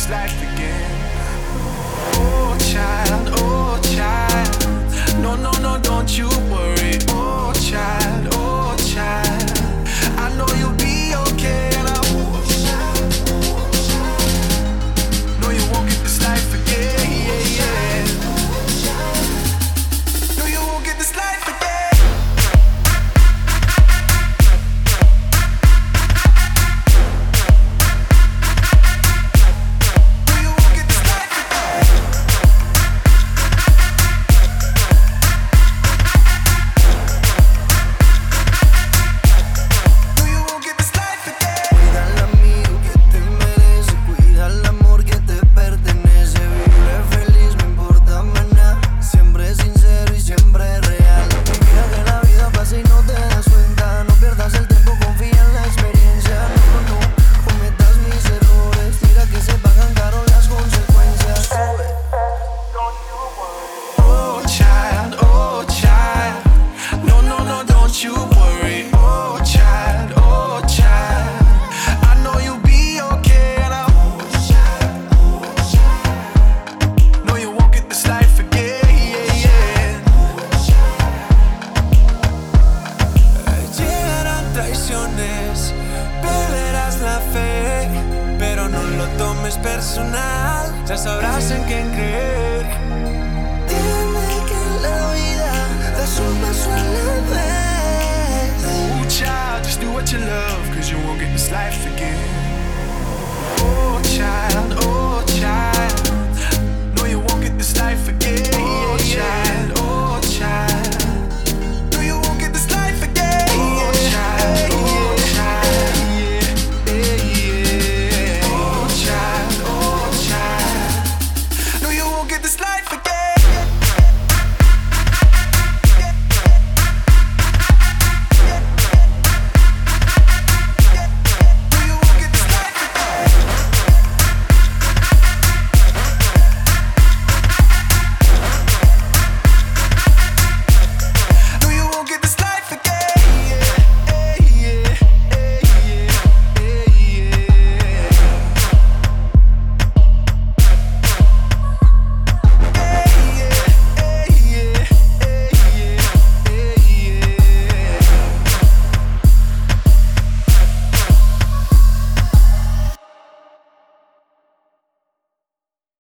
this life again. Oh child, no, no, no, don't you worry. Oh child, I know you'll be okay. And I know you won't get this life again, yeah, yeah. No, you won't get this life again. Perderás la fe, pero no lo tomes personal. Ya sabrás en quién creer. Dime que la vida da su paso a la vez.